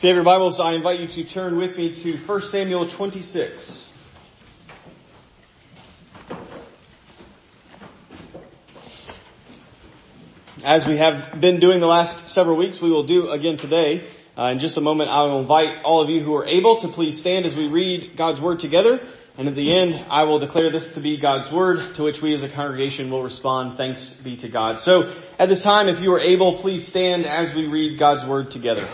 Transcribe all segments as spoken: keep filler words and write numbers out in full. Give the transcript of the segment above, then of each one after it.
If you have your Bibles, I invite you to turn with me to First Samuel twenty-six. As we have been doing the last several weeks, we will do again today. Uh, in just a moment, I will invite all of you who are able to please stand as we read God's Word together. And at the end, I will declare this to be God's Word, to which we as a congregation will respond, thanks be to God. So at this time, if you are able, please stand as we read God's Word together.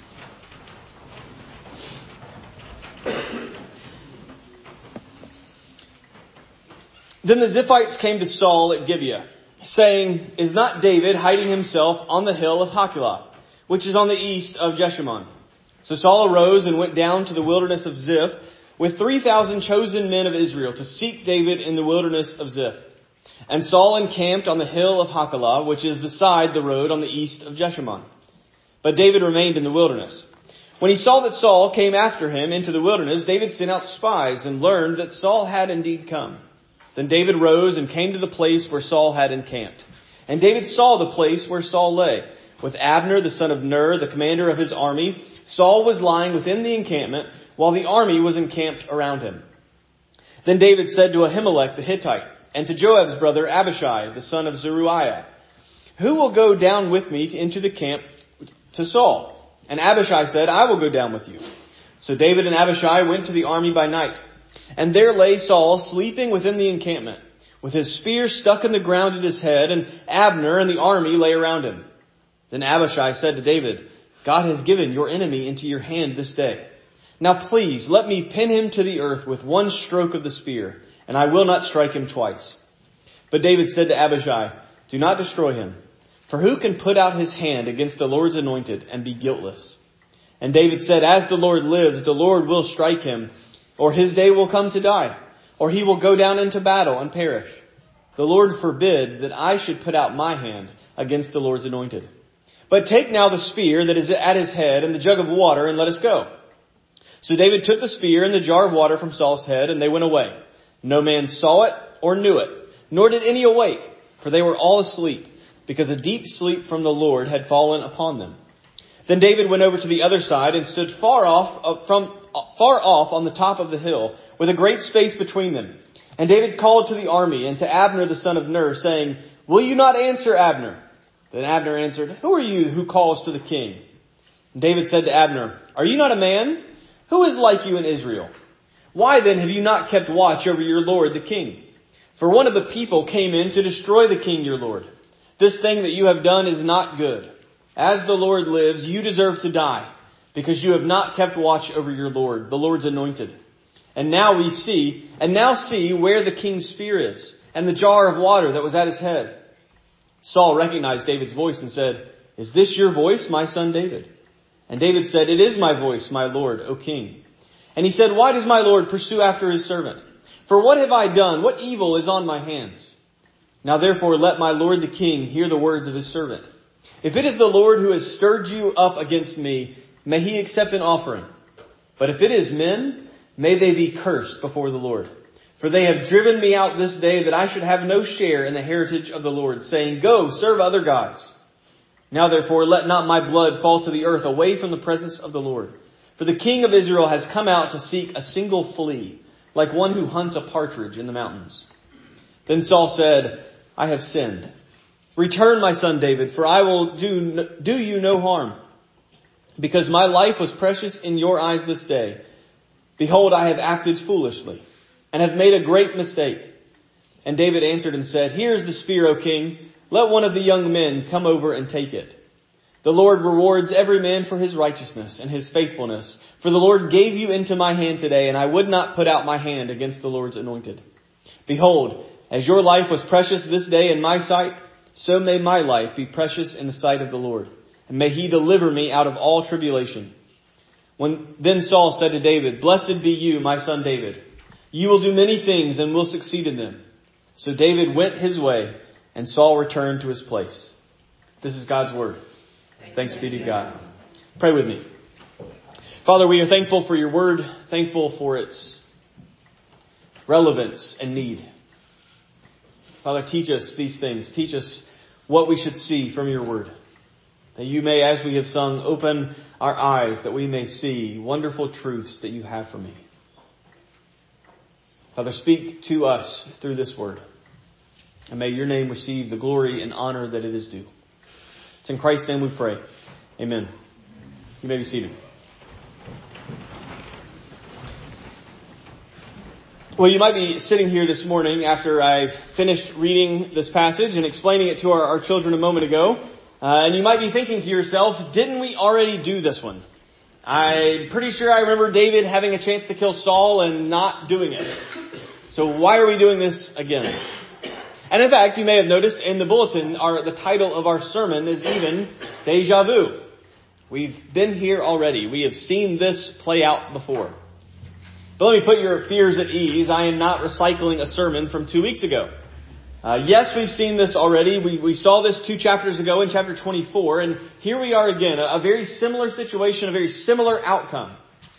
Then the Ziphites came to Saul at Gibeah, saying, "Is not David hiding himself on the hill of Hachilah, which is on the east of Jeshimon?" So Saul arose and went down to the wilderness of Ziph with three thousand chosen men of Israel to seek David in the wilderness of Ziph. And Saul encamped on the hill of Hachilah, which is beside the road on the east of Jeshimon. But David remained in the wilderness. When he saw that Saul came after him into the wilderness, David sent out spies and learned that Saul had indeed come. Then David rose and came to the place where Saul had encamped. And David saw the place where Saul lay, with Abner the son of Ner, the commander of his army. Saul was lying within the encampment, while the army was encamped around him. Then David said to Ahimelech the Hittite, and to Joab's brother Abishai, the son of Zeruiah, "Who will go down with me into the camp to Saul?" And Abishai said, "I will go down with you." So David and Abishai went to the army by night. And there lay Saul sleeping within the encampment, with his spear stuck in the ground at his head, and Abner and the army lay around him. Then Abishai said to David, "God has given your enemy into your hand this day. Now please let me pin him to the earth with one stroke of the spear, and I will not strike him twice." But David said to Abishai, "Do not destroy him, for who can put out his hand against the Lord's anointed and be guiltless?" And David said, "As the Lord lives, the Lord will strike him, or his day will come to die, or he will go down into battle and perish. The Lord forbid that I should put out my hand against the Lord's anointed. But take now the spear that is at his head and the jug of water, and let us go." So David took the spear and the jar of water from Saul's head, and they went away. No man saw it or knew it, nor did any awake, for they were all asleep, because a deep sleep from the Lord had fallen upon them. Then David went over to the other side and stood far off from far off on the top of the hill, with a great space between them. And David called to the army and to Abner the son of Ner, saying, "Will you not answer, Abner?" Then Abner answered, "Who are you who calls to the king?" And David said to Abner, "Are you not a man? Who is like you in Israel? Why then have you not kept watch over your lord the king? For one of the people came in to destroy the king your lord. This thing that you have done is not good. As the Lord lives, you deserve to die, because you have not kept watch over your Lord, the Lord's anointed. And now we see, and now see where the king's spear is, and the jar of water that was at his head." Saul recognized David's voice and said, "Is this your voice, my son David?" And David said, "It is my voice, my lord, O king." And he said, "Why does my lord pursue after his servant? For what have I done? What evil is on my hands? Now therefore let my lord the king hear the words of his servant. If it is the Lord who has stirred you up against me, may he accept an offering. But if it is men, may they be cursed before the Lord. For they have driven me out this day that I should have no share in the heritage of the Lord, saying, 'Go, serve other gods.' Now therefore let not my blood fall to the earth away from the presence of the Lord. For the king of Israel has come out to seek a single flea, like one who hunts a partridge in the mountains." Then Saul said, "I have sinned. Return, my son David, for I will do, do you no harm. Because my life was precious in your eyes this day. Behold, I have acted foolishly, and have made a great mistake." And David answered and said, "Here is the spear, O king. Let one of the young men come over and take it. The Lord rewards every man for his righteousness and his faithfulness. For the Lord gave you into my hand today, and I would not put out my hand against the Lord's anointed. Behold, as your life was precious this day in my sight, so may my life be precious in the sight of the Lord. And may he deliver me out of all tribulation." When Then Saul said to David, "Blessed be you, my son David. You will do many things and will succeed in them." So David went his way, and Saul returned to his place. This is God's word. Thanks be to God. Pray with me. Father, we are thankful for your word, thankful for its relevance and need. Father, teach us these things. Teach us what we should see from your word. That you may, as we have sung, open our eyes that we may see wonderful truths that you have for me. Father, speak to us through this word. And may your name receive the glory and honor that it is due. It's in Christ's name we pray. Amen. You may be seated. Well, you might be sitting here this morning after I've finished reading this passage and explaining it to our, our children a moment ago. Uh, and you might be thinking to yourself, didn't we already do this one? I'm pretty sure I remember David having a chance to kill Saul and not doing it. So why are we doing this again? And in fact, you may have noticed in the bulletin, our, the title of our sermon is even Deja Vu. We've been here already. We have seen this play out before. But let me put your fears at ease. I am not recycling a sermon from two weeks ago. Uh, yes, we've seen this already. We, we saw this two chapters ago in chapter twenty-four. And here we are again, a, a very similar situation, a very similar outcome.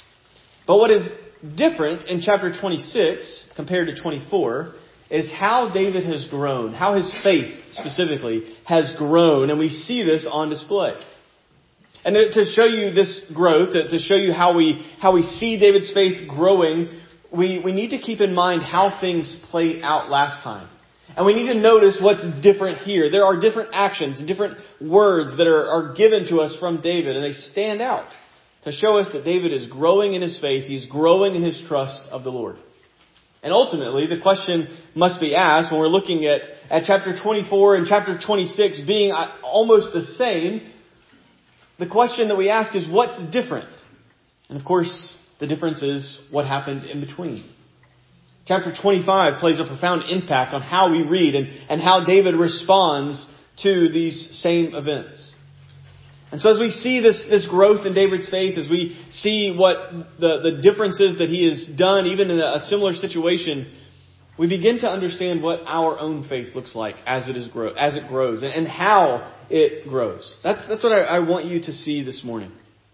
But what is different in chapter twenty-six compared to twenty-four is how David has grown, how his faith specifically has grown. And we see this on display. And to show you this growth, to, to show you how we how we see David's faith growing, we, we need to keep in mind how things played out last time. And we need to notice what's different here. There are different actions and different words that are, are given to us from David, and they stand out to show us that David is growing in his faith. He's growing in his trust of the Lord. And ultimately, the question must be asked when we're looking at, at chapter twenty-four and chapter twenty-six being almost the same. The question that we ask is, what's different? And of course, the difference is what happened in between. Chapter twenty-five plays a profound impact on how we read and, and how David responds to these same events. And so as we see this, this growth in David's faith, as we see what the, the differences that he has done, even in a similar situation, we begin to understand what our own faith looks like as it is grow, as it grows and, and how it grows. That's, that's what I, I want you to see this morning.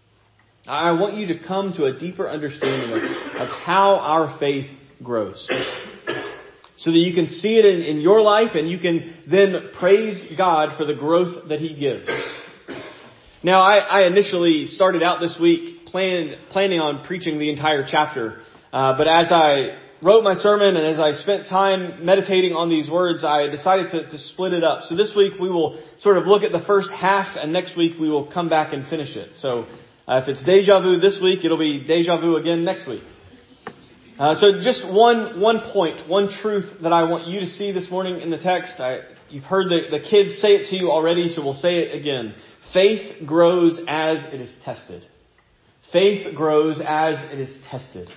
I want you to come to a deeper understanding of, of how our faith grows. So that you can see it in, in your life and you can then praise God for the growth that He gives. Now, I, I initially started out this week planned, planning on preaching the entire chapter. Uh, but as I wrote my sermon and as I spent time meditating on these words, I decided to, to split it up. So this week we will sort of look at the first half, and next week we will come back and finish it. So uh, if it's deja vu this week, it'll be deja vu again next week. Uh, so just one one point, one truth that I want you to see this morning in the text. I, you've heard the, the kids say it to you already, so we'll say it again. Faith grows as it is tested. Faith grows as it is tested.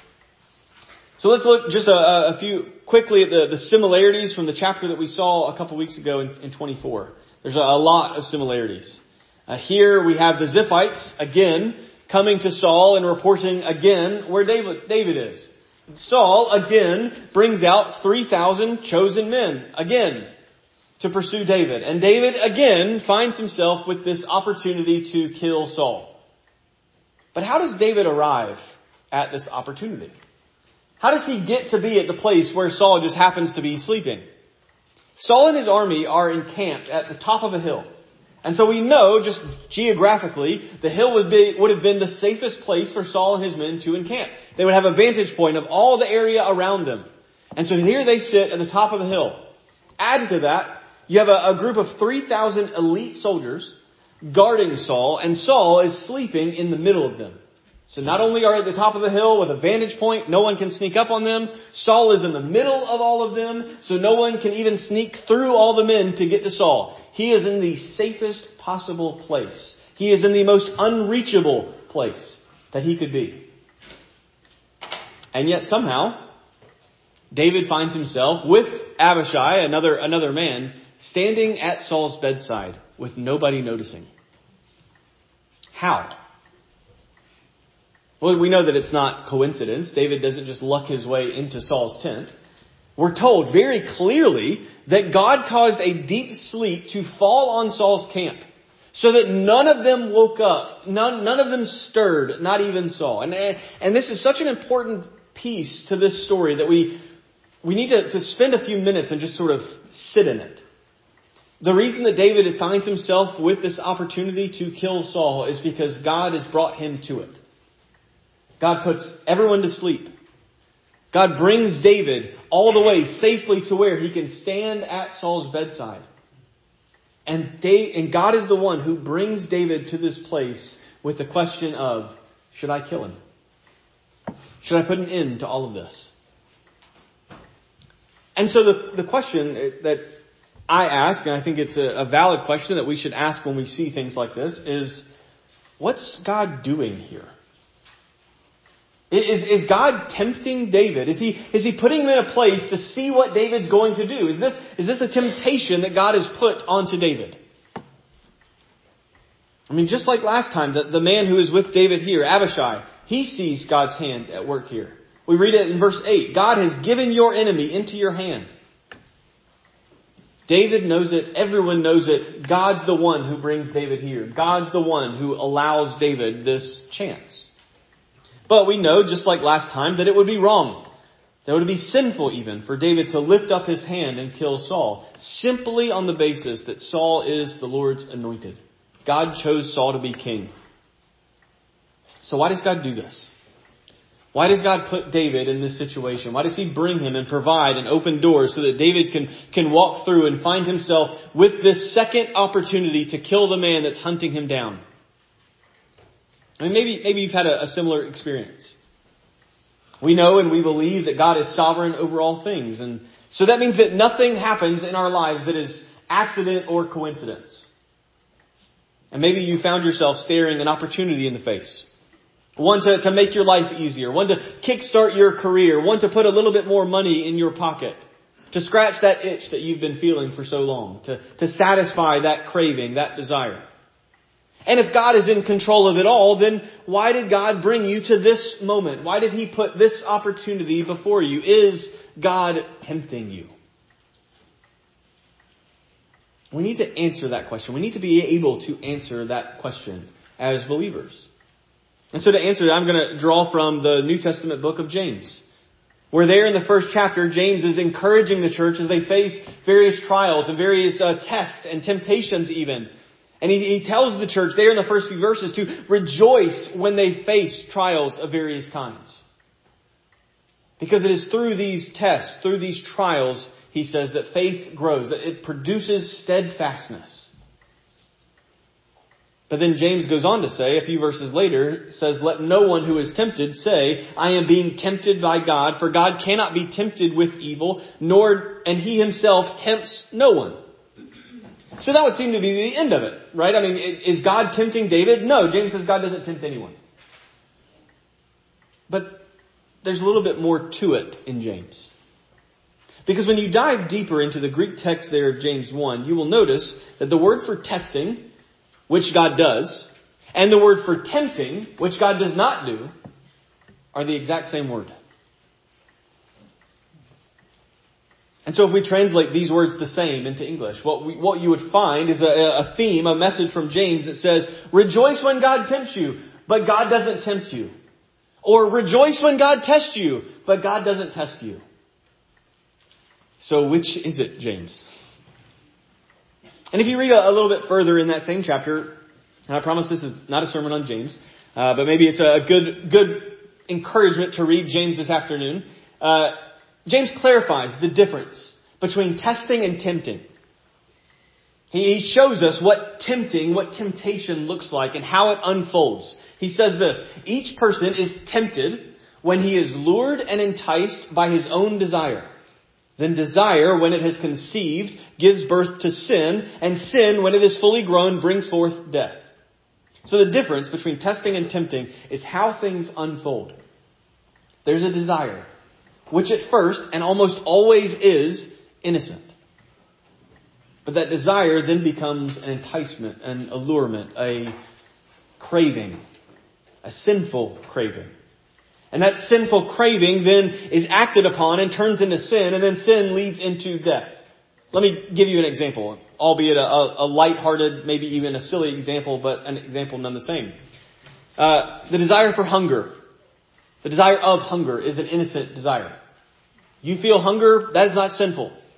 So let's look just a, a few quickly at the, the similarities from the chapter that we saw a couple weeks ago in, in twenty-four. There's a, a lot of similarities. Uh, here we have the Ziphites again coming to Saul and reporting again where David, David is. Saul again brings out three thousand chosen men again to pursue David. And David again finds himself with this opportunity to kill Saul. But how does David arrive at this opportunity? How does he get to be at the place where Saul just happens to be sleeping? Saul and his army are encamped at the top of a hill. And so we know, just geographically, the hill would be, would have been the safest place for Saul and his men to encamp. They would have a vantage point of all the area around them. And so here they sit at the top of the hill. Add to that, you have a, a group of three thousand elite soldiers guarding Saul, and Saul is sleeping in the middle of them. So not only are they at the top of the hill with a vantage point, no one can sneak up on them. Saul is in the middle of all of them, so no one can even sneak through all the men to get to Saul. He is in the safest possible place. He is in the most unreachable place that he could be. And yet somehow, David finds himself with Abishai, another, another man, standing at Saul's bedside with nobody noticing. How? Well, we know that it's not coincidence. David doesn't just luck his way into Saul's tent. We're told very clearly that God caused a deep sleep to fall on Saul's camp so that none of them woke up. None, none of them stirred, not even Saul. And, and this is such an important piece to this story that we, we need to, to spend a few minutes and just sort of sit in it. The reason that David finds himself with this opportunity to kill Saul is because God has brought him to it. God puts everyone to sleep. God brings David all the way safely to where he can stand at Saul's bedside. And, they, and God is the one who brings David to this place with the question of, should I kill him? Should I put an end to all of this? And so the, the question that I ask, and I think it's a, a valid question that we should ask when we see things like this, is what's God doing here? Is, is God tempting David? Is he, is he putting him in a place to see what David's going to do? Is this, is this a temptation that God has put onto David? I mean, just like last time, the, the man who is with David here, Abishai, he sees God's hand at work here. We read it in verse eight. God has given your enemy into your hand. David knows it. Everyone knows it. God's the one who brings David here. God's the one who allows David this chance. But we know, just like last time, that it would be wrong. That it would be sinful even for David to lift up his hand and kill Saul, simply on the basis that Saul is the Lord's anointed. God chose Saul to be king. So why does God do this? Why does God put David in this situation? Why does he bring him and provide and open doors so that David can, can walk through and find himself with this second opportunity to kill the man that's hunting him down? I mean, maybe, maybe you've had a, a similar experience. We know and we believe that God is sovereign over all things. And so that means that nothing happens in our lives that is accident or coincidence. And maybe you found yourself staring an opportunity in the face. One to, to make your life easier. One to kickstart your career. One to put a little bit more money in your pocket. To scratch that itch that you've been feeling for so long. To, to satisfy that craving, that desire. And if God is in control of it all, then why did God bring you to this moment? Why did He put this opportunity before you? Is God tempting you? We need to answer that question. We need to be able to answer that question as believers. And so to answer it, I'm going to draw from the New Testament book of James. Where there in the first chapter, James is encouraging the church as they face various trials and various uh, tests and temptations even. And he, he tells the church there in the first few verses to rejoice when they face trials of various kinds. Because it is through these tests, through these trials, he says, that faith grows, that it produces steadfastness. But then James goes on to say, a few verses later, says, let no one who is tempted say, I am being tempted by God, for God cannot be tempted with evil, nor, and He Himself tempts no one. So that would seem to be the end of it, right? I mean, is God tempting David? No, James says God doesn't tempt anyone. But there's a little bit more to it in James. Because when you dive deeper into the Greek text there of James one, you will notice that the word for testing, which God does, and the word for tempting, which God does not do, are the exact same word. And so if we translate these words the same into English, what we, what you would find is a, a theme, a message from James that says, rejoice when God tempts you, but God doesn't tempt you. Or rejoice when God tests you, but God doesn't test you. So which is it, James? And if you read a, a little bit further in that same chapter, and I promise this is not a sermon on James, uh, but maybe it's a good, good encouragement to read James this afternoon. Uh, James clarifies the difference between testing and tempting. He shows us what tempting, what temptation looks like and how it unfolds. He says this, each person is tempted when he is lured and enticed by his own desire. Then desire, when it has conceived, gives birth to sin, and sin, when it is fully grown, brings forth death. So the difference between testing and tempting is how things unfold. There's a desire, which at first, and almost always is, innocent. But that desire then becomes an enticement, an allurement, a craving, a sinful craving. And that sinful craving then is acted upon and turns into sin, and then sin leads into death. Let me give you an example, albeit a, a, a lighthearted, maybe even a silly example, but an example none the same. Uh, the desire for hunger. The desire of hunger is an innocent desire. You feel hunger, that is not sinful.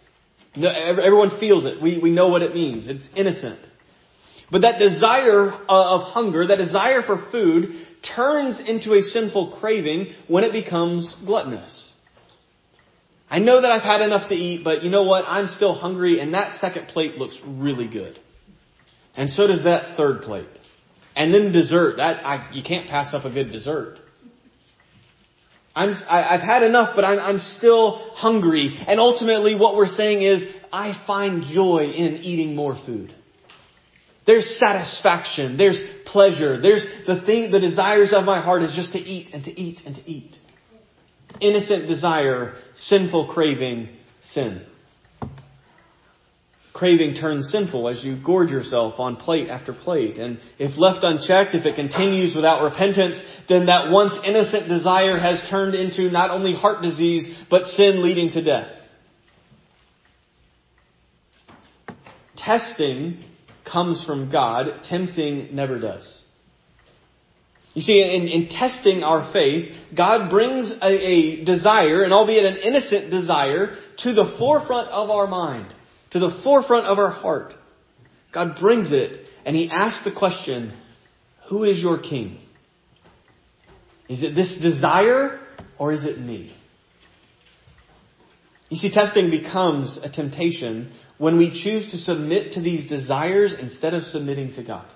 No, everyone feels it. We, we know what it means. It's innocent. But that desire of hunger, that desire for food, turns into a sinful craving when it becomes gluttonous. I know that I've had enough to eat, but you know what? I'm still hungry, and that second plate looks really good. And so does that third plate. And then dessert. That I, you can't pass up a good dessert. I'm, I, I've had enough, but I'm, I'm still hungry. And ultimately what we're saying is, I find joy in eating more food. There's satisfaction. There's pleasure. There's the thing, the desires of my heart is just to eat and to eat and to eat. Innocent desire, sinful craving, sin. Craving turns sinful as you gorge yourself on plate after plate. And if left unchecked, if it continues without repentance, then that once innocent desire has turned into not only heart disease, but sin leading to death. Testing comes from God. Tempting never does. You see, in, in testing our faith, God brings a, a desire, and albeit an innocent desire, to the forefront of our mind, to the forefront of our heart. God brings it, and He asks the question, who is your king? Is it this desire, or is it me? You see, testing becomes a temptation when we choose to submit to these desires instead of submitting to God.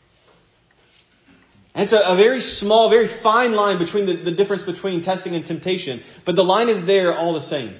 And it's a, a very small, very fine line between the, the difference between testing and temptation. But the line is there all the same.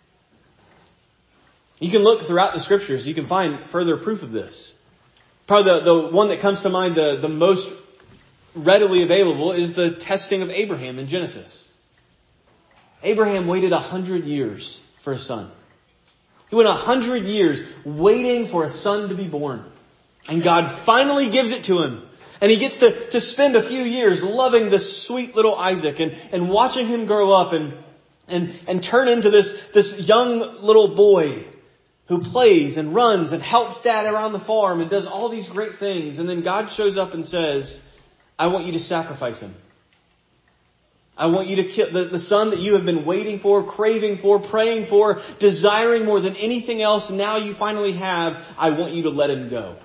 You can look throughout the Scriptures. You can find further proof of this. Probably the, the one that comes to mind the, the most readily available is the testing of Abraham in Genesis. Abraham waited a hundred years for a son. He went a hundred years waiting for a son to be born. And God finally gives it to him. And he gets to, to spend a few years loving this sweet little Isaac and, and watching him grow up and, and, and turn into this, this young little boy who plays and runs and helps dad around the farm and does all these great things. And then God shows up and says, I want you to sacrifice him. I want you to kill the, the son that you have been waiting for, craving for, praying for, desiring more than anything else. Now you finally have. I want you to let him go.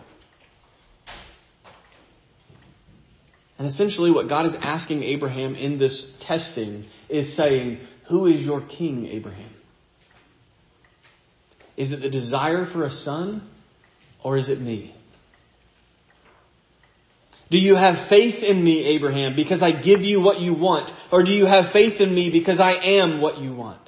And essentially what God is asking Abraham in this testing is saying, who is your king, Abraham? Is it the desire for a son, or is it me? Do you have faith in me, Abraham, because I give you what you want? Or do you have faith in me because I am what you want?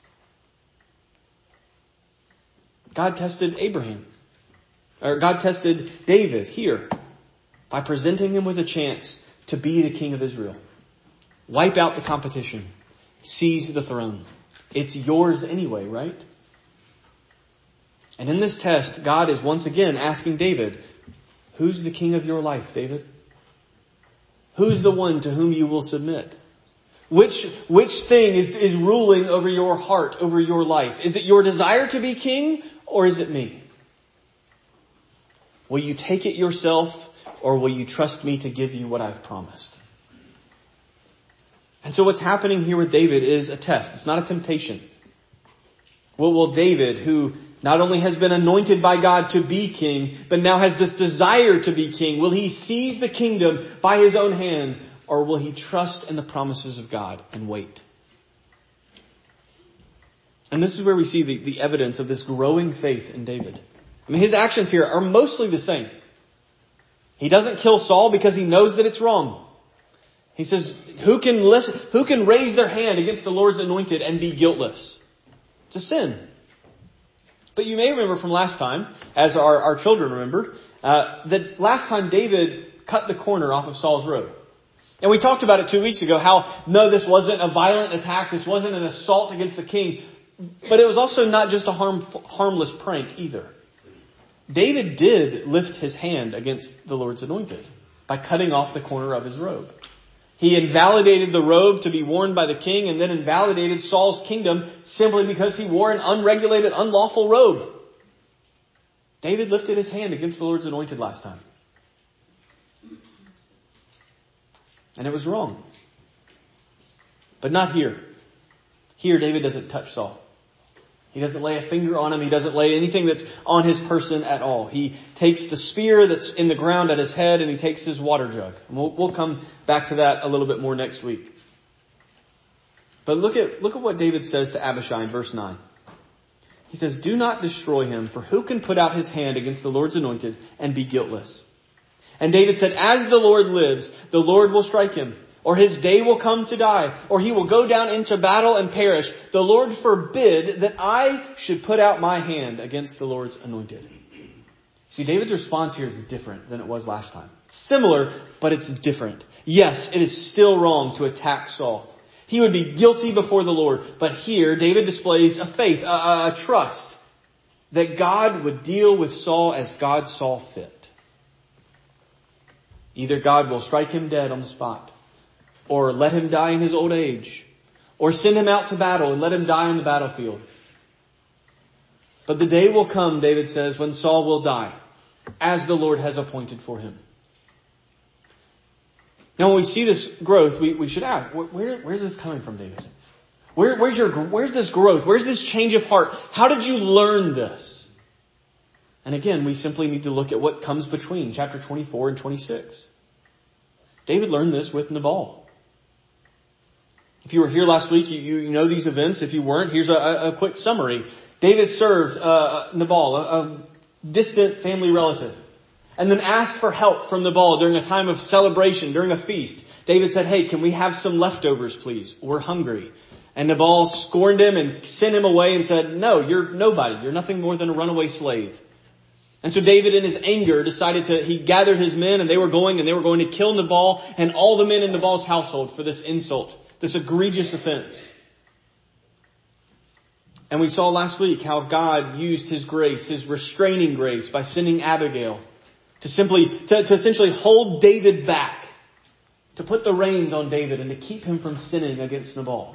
God tested Abraham. Or God tested David here by presenting him with a chance to be the king of Israel. Wipe out the competition. Seize the throne. It's yours anyway, right? And in this test, God is once again asking David, who's the king of your life, David? Who's the one to whom you will submit? Which, which thing is, is ruling over your heart, over your life? Is it your desire to be king, or is it me? Will you take it yourself, or will you trust me to give you what I've promised? And so what's happening here with David is a test. It's not a temptation. Well, will David, who not only has been anointed by God to be king, but now has this desire to be king, will he seize the kingdom by his own hand, or will he trust in the promises of God and wait? And this is where we see the, the evidence of this growing faith in David. I mean, his actions here are mostly the same. He doesn't kill Saul because he knows that it's wrong. He says, who can listen, who can raise their hand against the Lord's anointed and be guiltless? It's a sin. But you may remember from last time, as our, our children remembered, uh, that last time David cut the corner off of Saul's robe. And we talked about it two weeks ago, how no, this wasn't a violent attack, this wasn't an assault against the king, but it was also not just a harm, harmless prank either. David did lift his hand against the Lord's anointed by cutting off the corner of his robe. He invalidated the robe to be worn by the king and then invalidated Saul's kingdom simply because he wore an unregulated, unlawful robe. David lifted his hand against the Lord's anointed last time. And it was wrong. But not here. Here, David doesn't touch Saul. He doesn't lay a finger on him. He doesn't lay anything that's on his person at all. He takes the spear that's in the ground at his head and he takes his water jug. And we'll, we'll come back to that a little bit more next week. But look at, look at what David says to Abishai in verse nine. He says, "Do not destroy him, for who can put out his hand against the Lord's anointed and be guiltless?" And David said, "As the Lord lives, the Lord will strike him, or his day will come to die, or he will go down into battle and perish. The Lord forbid that I should put out my hand against the Lord's anointed." See, David's response here is different than it was last time. Similar, but it's different. Yes, it is still wrong to attack Saul. He would be guilty before the Lord. But here, David displays a faith, a, a trust that God would deal with Saul as God saw fit. Either God will strike him dead on the spot, or let him die in his old age, or send him out to battle and let him die on the battlefield. But the day will come, David says, when Saul will die, as the Lord has appointed for him. Now, when we see this growth, we, we should ask, where, where's this coming from, David? Where, where's your, where's this growth? Where's this change of heart? How did you learn this? And again, we simply need to look at what comes between chapter twenty-four and twenty-six. David learned this with Nabal. If you were here last week, you, you know these events. If you weren't, here's a, a quick summary. David served uh, Nabal, a, a distant family relative, and then asked for help from Nabal during a time of celebration, during a feast. David said, "Hey, can we have some leftovers, please? We're hungry." And Nabal scorned him and sent him away and said, "No, you're nobody. You're nothing more than a runaway slave." And so David, in his anger, decided to, he gathered his men and they were going and they were going to kill Nabal and all the men in Nabal's household for this insult, this egregious offense. And we saw last week how God used His grace, His restraining grace, by sending Abigail to simply, to, to essentially hold David back, to put the reins on David and to keep him from sinning against Nabal.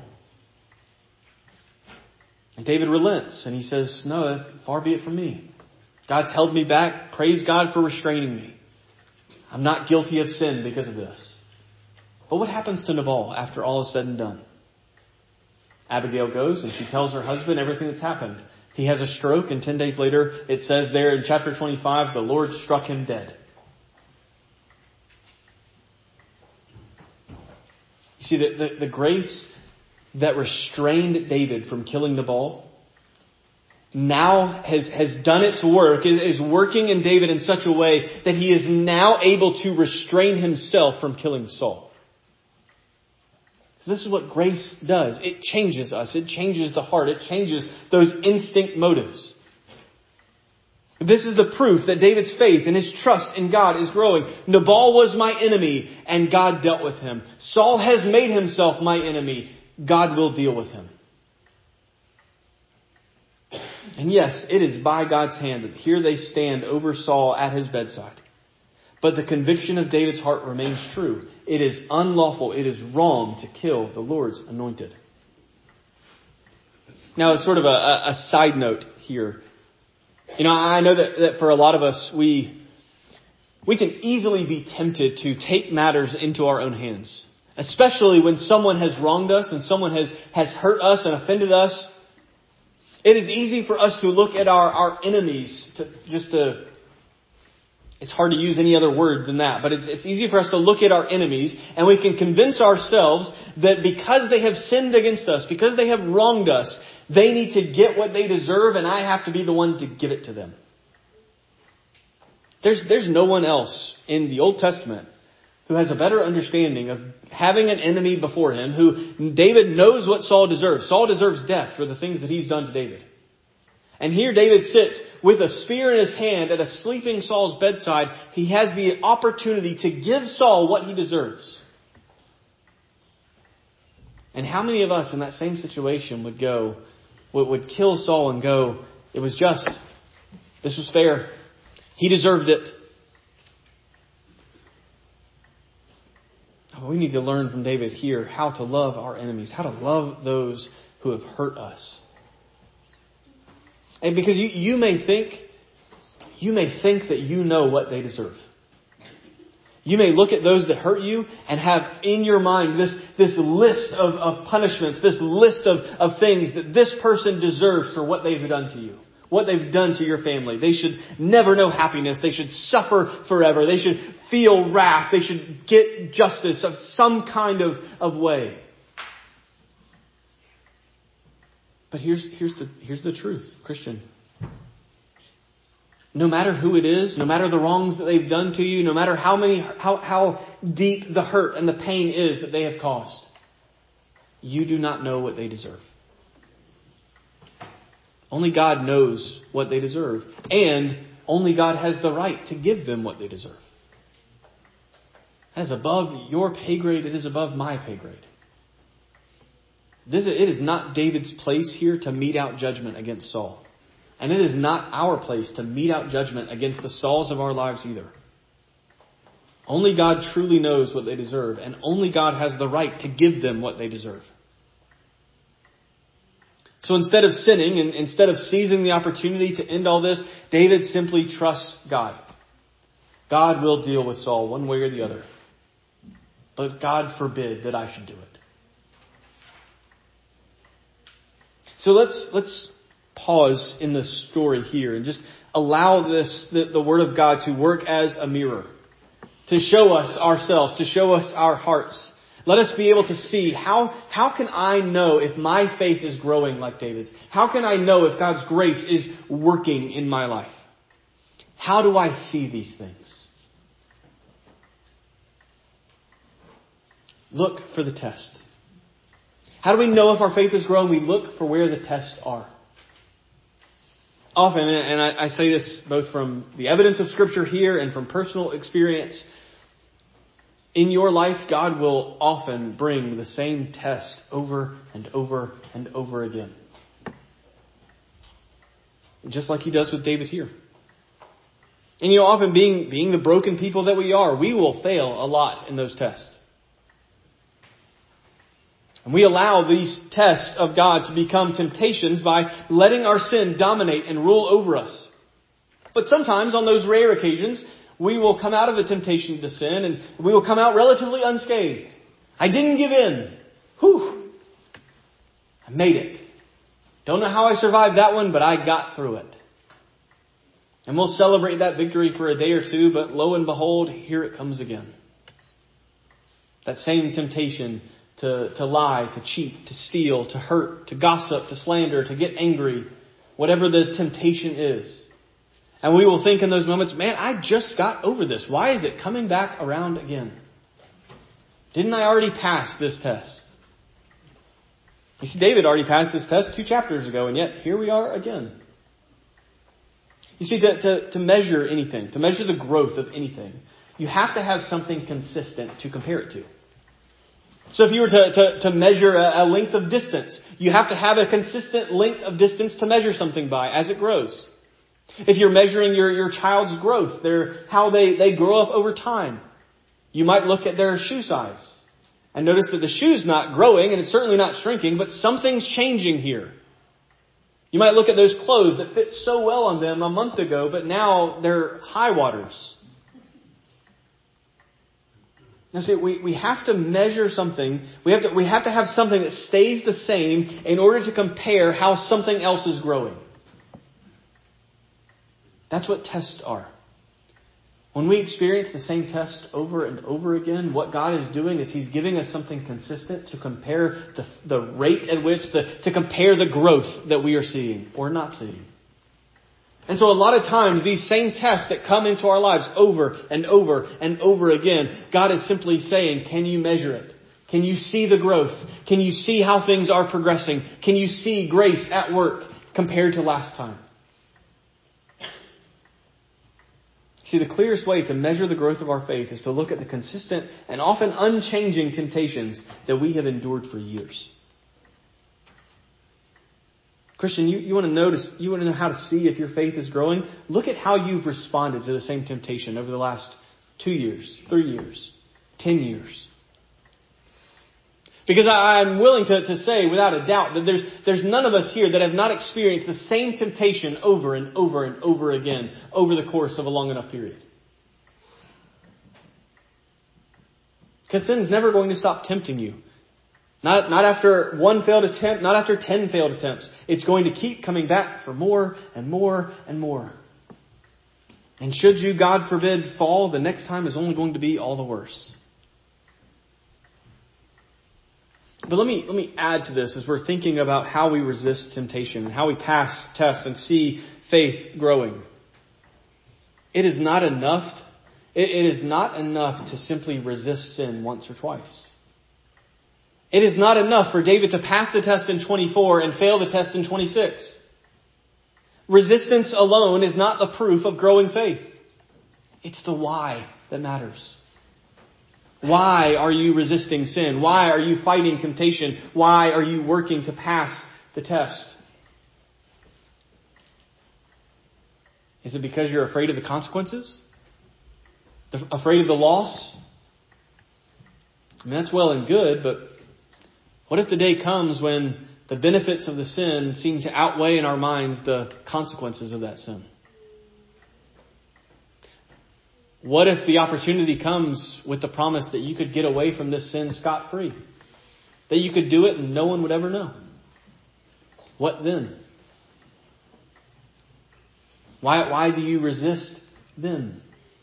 And David relents and he says, "No, far be it from me. God's held me back. Praise God for restraining me. I'm not guilty of sin because of this." But what happens to Nabal after all is said and done? Abigail goes and she tells her husband everything that's happened. He has a stroke, and ten days later, it says there in chapter twenty-five, the Lord struck him dead. You see, the, the, the grace that restrained David from killing Nabal now has, has done its work, is, is working in David in such a way that he is now able to restrain himself from killing Saul. So this is what grace does. It changes us. It changes the heart. It changes those instinct motives. This is the proof that David's faith and his trust in God is growing. Nabal was my enemy, and God dealt with him. Saul has made himself my enemy. God will deal with him. And yes, it is by God's hand that here they stand over Saul at his bedside. But the conviction of David's heart remains true. It is unlawful, it is wrong to kill the Lord's anointed. Now, as sort of a, a side note here, you know, I know that, that for a lot of us, we we can easily be tempted to take matters into our own hands. Especially when someone has wronged us and someone has, has hurt us and offended us. It is easy for us to look at our, our enemies, to just to, it's hard to use any other word than that, but it's, it's easy for us to look at our enemies and we can convince ourselves that because they have sinned against us, because they have wronged us, they need to get what they deserve and I have to be the one to give it to them. There's, there's no one else in the Old Testament who has a better understanding of having an enemy before him, who David knows what Saul deserves. Saul deserves death for the things that he's done to David. And here David sits with a spear in his hand at a sleeping Saul's bedside. He has the opportunity to give Saul what he deserves. And how many of us in that same situation would go, would, would kill Saul and go, it was just, this was fair, he deserved it. We need to learn from David here how to love our enemies, how to love those who have hurt us. And because you, you may think, you may think that you know what they deserve. You may look at those that hurt you and have in your mind this, this list of, of punishments, this list of, of things that this person deserves for what they've done to you, what they've done to your family. They should never know happiness. They should suffer forever. They should feel wrath. They should get justice of some kind of, of way. But here's, here's the, here's the truth, Christian. No matter who it is, no matter the wrongs that they've done to you, no matter how many, how, how deep the hurt and the pain is that they have caused, you do not know what they deserve. Only God knows what they deserve. And only God has the right to give them what they deserve. That is above your pay grade. It is above my pay grade. This, it is not David's place here to mete out judgment against Saul. And it is not our place to mete out judgment against the Sauls of our lives either. Only God truly knows what they deserve, and only God has the right to give them what they deserve. So instead of sinning, and instead of seizing the opportunity to end all this, David simply trusts God. God will deal with Saul one way or the other. But God forbid that I should do it. So let's let's pause in the story here and just allow this the, the Word of God to work as a mirror, to show us ourselves, to show us our hearts. Let us be able to see how, how can I know if my faith is growing like David's? How can I know if God's grace is working in my life? How do I see these things? Look for the test. How do we know if our faith is growing? We look for where the tests are. Often, and I, I say this both from the evidence of Scripture here and from personal experience, in your life, God will often bring the same test over and over and over again. Just like He does with David here. And you know, often being, being the broken people that we are, we will fail a lot in those tests. And we allow these tests of God to become temptations by letting our sin dominate and rule over us. But sometimes on those rare occasions, we will come out of the temptation to sin and we will come out relatively unscathed. I didn't give in. Whew. I made it. Don't know how I survived that one, but I got through it. And we'll celebrate that victory for a day or two, but lo and behold, here it comes again. That same temptation to, to lie, to cheat, to steal, to hurt, to gossip, to slander, to get angry, whatever the temptation is. And we will think in those moments, man, I just got over this. Why is it coming back around again? Didn't I already pass this test? You see, David already passed this test two chapters ago, and yet here we are again. You see, to, to, to measure anything, to measure the growth of anything, you have to have something consistent to compare it to. So if you were to, to, to measure a, a length of distance, you have to have a consistent length of distance to measure something by as it grows. If you're measuring your, your child's growth, their, how they, they grow up over time, you might look at their shoe size and notice that the shoe's not growing and it's certainly not shrinking, but something's changing here. You might look at those clothes that fit so well on them a month ago, but now they're high waters. Now see, we, we have to measure something. We have to, we have to have something that stays the same in order to compare how something else is growing. That's what tests are. When we experience the same test over and over again, what God is doing is He's giving us something consistent to compare the, the rate at which, the, to compare the growth that we are seeing or not seeing. And so a lot of times, these same tests that come into our lives over and over and over again, God is simply saying, can you measure it? Can you see the growth? Can you see how things are progressing? Can you see grace at work compared to last time? See, the clearest way to measure the growth of our faith is to look at the consistent and often unchanging temptations that we have endured for years. Christian, you, you want to notice, you want to know how to see if your faith is growing? Look at how you've responded to the same temptation over the last two years, three years, ten years. Because I'm willing to, to say without a doubt that there's, there's none of us here that have not experienced the same temptation over and over and over again over the course of a long enough period. Because sin is never going to stop tempting you. Not, not after one failed attempt, not after ten failed attempts. It's going to keep coming back for more and more and more. And should you, God forbid, fall, the next time is only going to be all the worse. But let me let me add to this as we're thinking about how we resist temptation and how we pass tests and see faith growing. It is not enough. It, it is not enough to simply resist sin once or twice. It is not enough for David to pass the test in twenty-four and fail the test in twenty-six. Resistance alone is not the proof of growing faith. It's the why that matters. Why are you resisting sin? Why are you fighting temptation? Why are you working to pass the test? Is it because you're afraid of the consequences? Afraid of the loss? I mean, that's well and good, but what if the day comes when the benefits of the sin seem to outweigh in our minds the consequences of that sin? What if the opportunity comes with the promise that you could get away from this sin scot-free? That you could do it and no one would ever know? What then? Why, why do you resist then?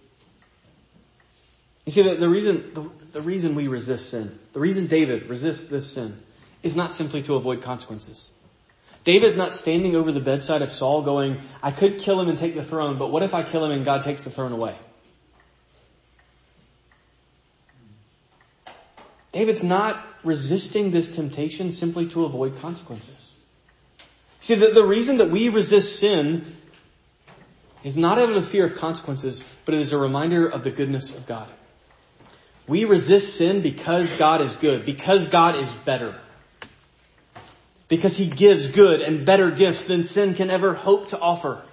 You see, the, the reason the, the reason we resist sin, the reason David resists this sin, is not simply to avoid consequences. David's not standing over the bedside of Saul going, I could kill him and take the throne, but what if I kill him and God takes the throne away? David's not resisting this temptation simply to avoid consequences. See, the, the reason that we resist sin is not out of the fear of consequences, but it is a reminder of the goodness of God. We resist sin because God is good, because God is better. Because He gives good and better gifts than sin can ever hope to offer.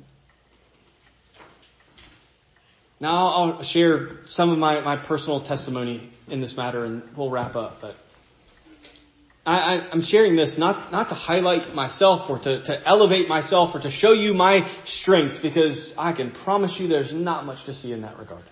Now I'll share some of my, my personal testimony in this matter and we'll wrap up. But I, I, I'm sharing this not, not to highlight myself or to, to elevate myself or to show you my strengths, because I can promise you there's not much to see in that regard.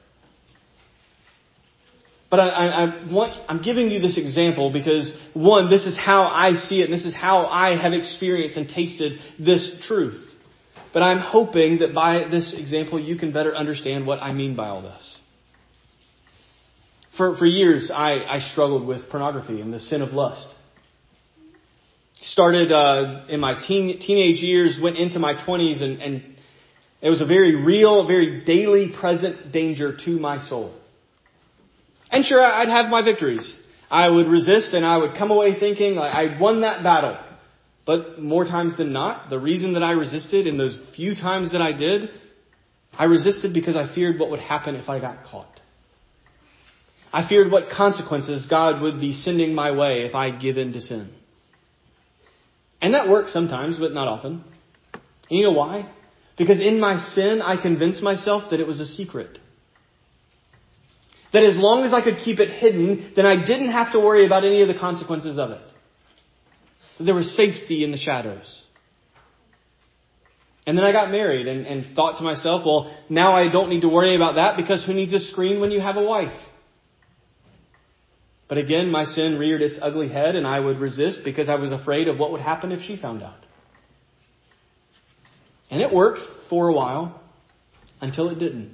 But I, I, I want, I'm giving you this example because, one, this is how I see it and this is how I have experienced and tasted this truth. But I'm hoping that by this example you can better understand what I mean by all this. For, for years, I, I struggled with pornography and the sin of lust. Started uh, in my teen, teenage years, went into my twenties, and, and it was a very real, very daily present danger to my soul. And sure, I'd have my victories. I would resist and I would come away thinking like I'd won that battle. But more times than not, the reason that I resisted in those few times that I did, I resisted because I feared what would happen if I got caught. I feared what consequences God would be sending my way if I give in to sin. And that works sometimes, but not often. And you know why? Because in my sin, I convinced myself that it was a secret. That as long as I could keep it hidden, then I didn't have to worry about any of the consequences of it. That there was safety in the shadows. And then I got married and, and thought to myself, well, now I don't need to worry about that because who needs a screen when you have a wife? But again, my sin reared its ugly head and I would resist because I was afraid of what would happen if she found out. And it worked for a while until it didn't.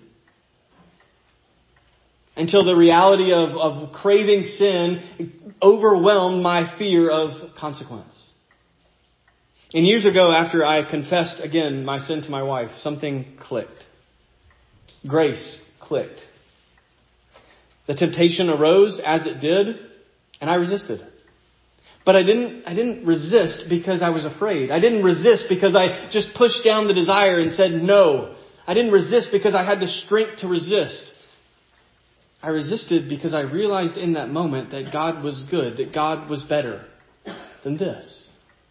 Until the reality of, of craving sin overwhelmed my fear of consequence. And years ago, after I confessed again my sin to my wife, something clicked. Grace clicked. The temptation arose as it did, and I resisted. But I didn't, I didn't resist because I was afraid. I didn't resist because I just pushed down the desire and said no. I didn't resist because I had the strength to resist. I resisted because I realized in that moment that God was good, that God was better than this.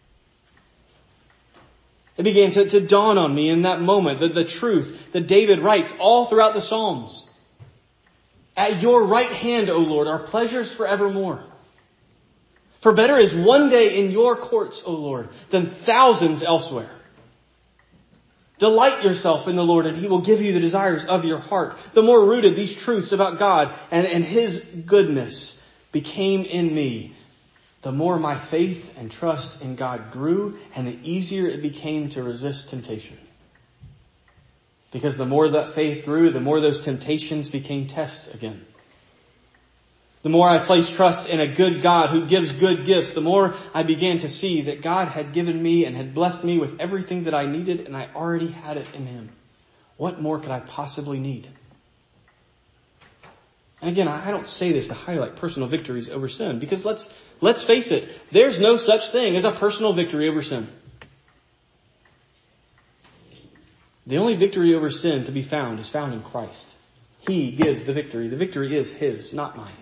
It began to, to dawn on me in that moment that the truth that David writes all throughout the Psalms. At your right hand, O Lord, are pleasures forevermore. For better is one day in your courts, O Lord, than thousands elsewhere. Delight yourself in the Lord, and He will give you the desires of your heart. The more rooted these truths about God and, and His goodness became in me, the more my faith and trust in God grew, and the easier it became to resist temptation. Because the more that faith grew, the more those temptations became tests again. The more I placed trust in a good God who gives good gifts, the more I began to see that God had given me and had blessed me with everything that I needed, and I already had it in Him. What more could I possibly need? And again, I don't say this to highlight personal victories over sin, because let's let's face it, there's no such thing as a personal victory over sin. The only victory over sin to be found is found in Christ. He gives the victory. The victory is His, not mine.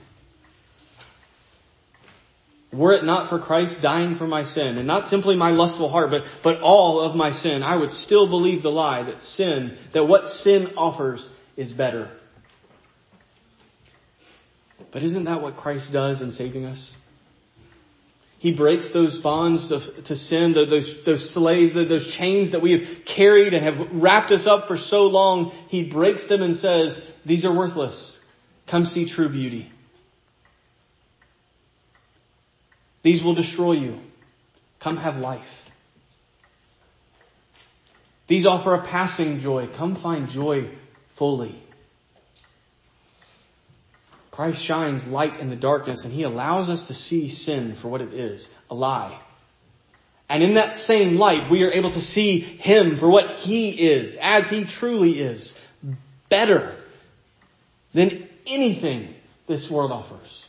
Were it not for Christ dying for my sin, and not simply my lustful heart, but, but all of my sin, I would still believe the lie that sin, that what sin offers is better. But isn't that what Christ does in saving us? He breaks those bonds of, to sin, those, those slaves, those chains that we have carried and have wrapped us up for so long. He breaks them and says, these are worthless. Come see true beauty. These will destroy you. Come have life. These offer a passing joy. Come find joy fully. Christ shines light in the darkness, and He allows us to see sin for what it is, a lie. And in that same light, we are able to see Him for what He is, as He truly is, better than anything this world offers.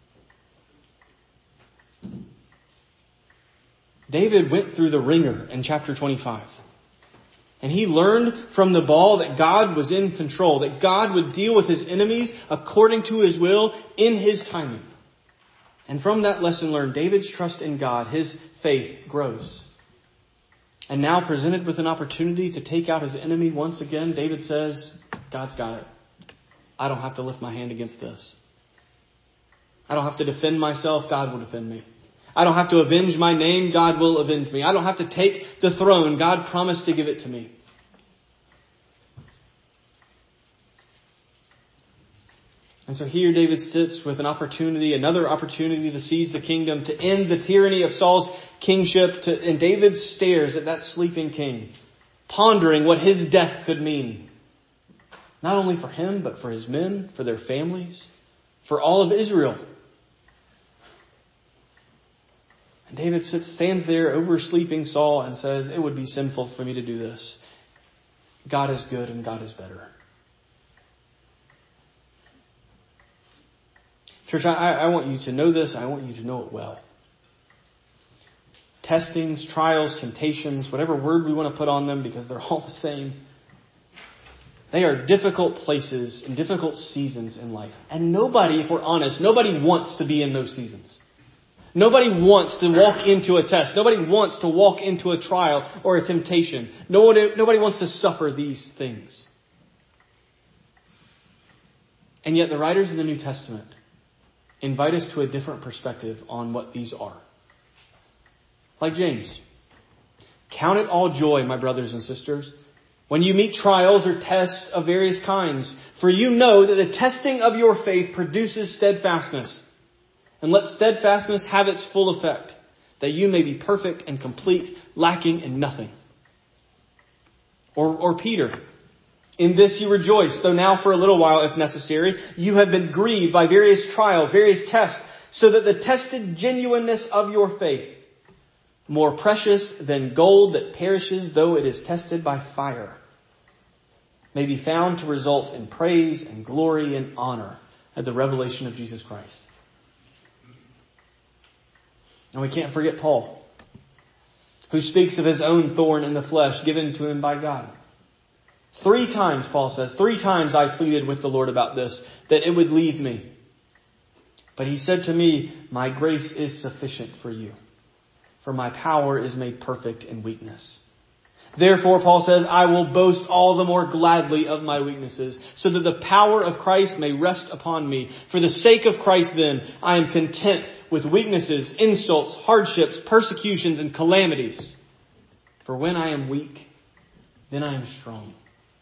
David went through the ringer in chapter twenty-five. And he learned from the ball that God was in control, that God would deal with His enemies according to His will in His timing. And from that lesson learned, David's trust in God, his faith grows. And now presented with an opportunity to take out his enemy once again, David says, God's got it. I don't have to lift my hand against this. I don't have to defend myself. God will defend me. I don't have to avenge my name. God will avenge me. I don't have to take the throne. God promised to give it to me. And so here David sits with an opportunity, another opportunity to seize the kingdom, to end the tyranny of Saul's kingship. To, and David stares at that sleeping king, pondering what his death could mean. Not only for him, but for his men, for their families, for all of Israel. And David sits, stands there over sleeping Saul and says, it would be sinful for me to do this. God is good and God is better. Church, I, I want you to know this. I want you to know it well. Testings, trials, temptations, whatever word we want to put on them, because they're all the same. They are difficult places and difficult seasons in life. And nobody, if we're honest, nobody wants to be in those seasons. Nobody wants to walk into a test. Nobody wants to walk into a trial or a temptation. Nobody, nobody wants to suffer these things. And yet the writers of the New Testament invite us to a different perspective on what these are. Like James. Count it all joy, my brothers and sisters, when you meet trials or tests of various kinds. For you know that the testing of your faith produces steadfastness. And let steadfastness have its full effect, that you may be perfect and complete, lacking in nothing. Or, or Peter, in this you rejoice, though now for a little while, if necessary, you have been grieved by various trials, various tests, so that the tested genuineness of your faith, more precious than gold that perishes though it is tested by fire, may be found to result in praise and glory and honor at the revelation of Jesus Christ. And we can't forget Paul, who speaks of his own thorn in the flesh given to him by God. Three times, Paul says, three times I pleaded with the Lord about this, that it would leave me. But He said to me, my grace is sufficient for you, for my power is made perfect in weakness. Therefore, Paul says, I will boast all the more gladly of my weaknesses, so that the power of Christ may rest upon me. For the sake of Christ, then, I am content with weaknesses, insults, hardships, persecutions, and calamities. For when I am weak, then I am strong.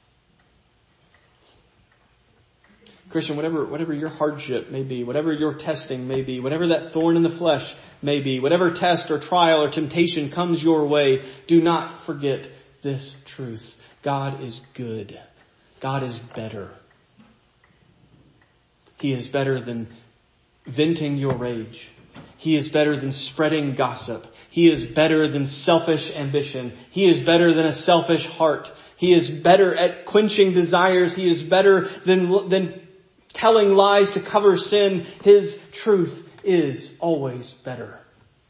Christian, whatever, whatever your hardship may be, whatever your testing may be, whatever that thorn in the flesh may be, whatever test or trial or temptation comes your way, do not forget this truth. God is good. God is better. He is better than venting your rage. He is better than spreading gossip. He is better than selfish ambition. He is better than a selfish heart. He is better at quenching desires. He is better than, than telling lies to cover sin. His truth is always better.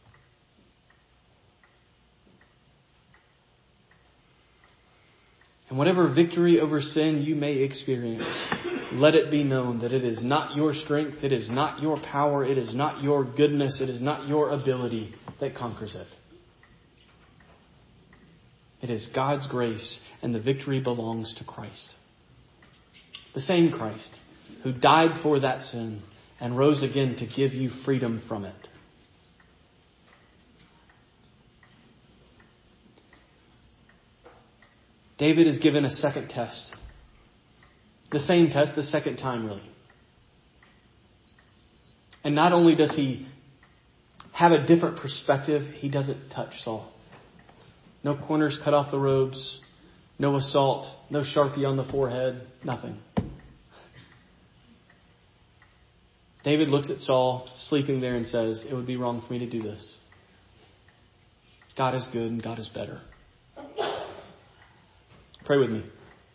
And whatever victory over sin you may experience, let it be known that it is not your strength, it is not your power, it is not your goodness, it is not your ability that conquers it. It is God's grace, and the victory belongs to Christ. The same Christ who died for that sin and rose again to give you freedom from it. David is given a second test. The same test, the second time really. And not only does he have a different perspective, he doesn't touch Saul. No corners cut off the robes, no assault, no Sharpie on the forehead, nothing. David looks at Saul sleeping there and says, it would be wrong for me to do this. God is good and God is better. Pray with me.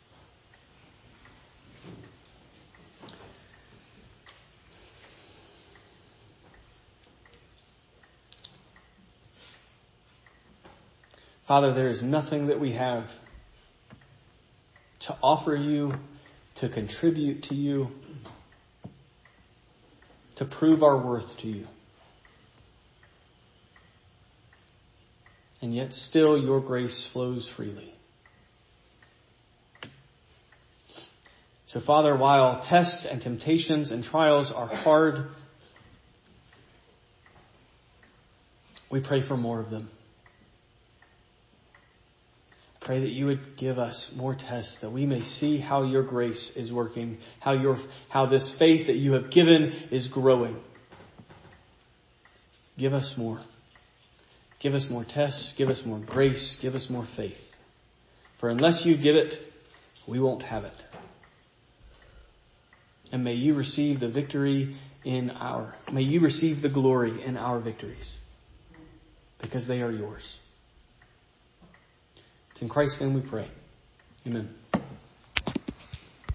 Father, there is nothing that we have to offer you, to contribute to you, to prove our worth to you. And yet still your grace flows freely. So, Father, while tests and temptations and trials are hard, we pray for more of them. Pray that you would give us more tests, that we may see how your grace is working, how your how this faith that you have given is growing. Give us more. Give us more tests. Give us more grace. Give us more faith. For unless you give it, we won't have it. And may you receive the victory in our, may you receive the glory in our victories, because they are yours. It's in Christ's name we pray. Amen.